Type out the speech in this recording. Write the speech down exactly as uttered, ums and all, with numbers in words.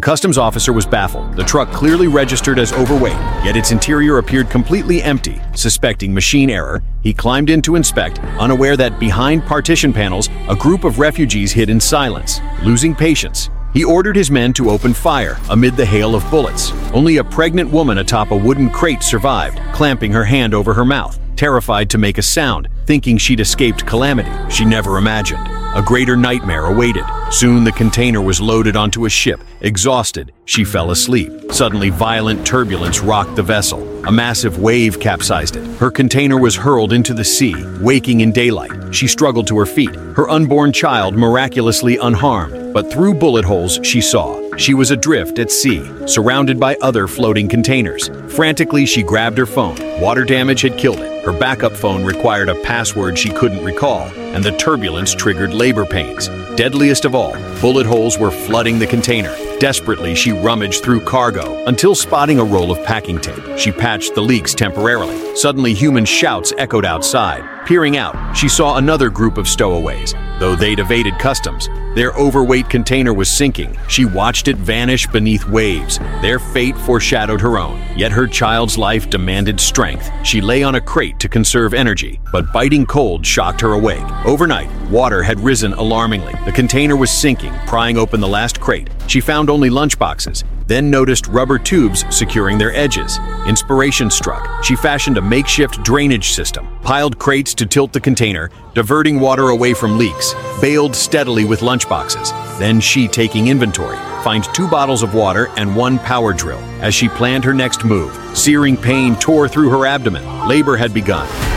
customs officer was baffled. The truck clearly registered as overweight, yet its interior appeared completely empty. Suspecting machine error, he climbed in to inspect, unaware that behind partition panels, a group of refugees hid in silence. Losing patience, he ordered his men to open fire amid the hail of bullets. Only a pregnant woman atop a wooden crate survived, clamping her hand over her mouth, terrified to make a sound, thinking she'd escaped calamity she never imagined. A greater nightmare awaited. Soon the container was loaded onto a ship. Exhausted, she fell asleep. Suddenly, violent turbulence rocked the vessel. A massive wave capsized it. Her container was hurled into the sea. Waking in daylight, she struggled to her feet, her unborn child miraculously unharmed. But through bullet holes she saw, she was adrift at sea, surrounded by other floating containers. Frantically, she grabbed her phone. Water damage had killed it. Her backup phone required a password she couldn't recall, and the turbulence triggered labor pains. Deadliest of all, bullet holes were flooding the container. Desperately, she rummaged through cargo until spotting a roll of packing tape. She patched the leaks temporarily. Suddenly, human shouts echoed outside. Peering out, she saw another group of stowaways. Though they'd evaded customs, their overweight container was sinking. She watched it vanish beneath waves. Their fate foreshadowed her own. Yet her child's life demanded strength. She lay on a crate to conserve energy, but biting cold shocked her awake. Overnight, water had risen alarmingly. The container was sinking. Prying open the last crate, she found only lunchboxes, then noticed rubber tubes securing their edges. Inspiration struck. She fashioned a makeshift drainage system, piled crates to tilt the container, diverting water away from leaks, bailed steadily with lunchboxes. Then she, taking inventory, finds two bottles of water and one power drill. As she planned her next move, searing pain tore through her abdomen. Labor had begun.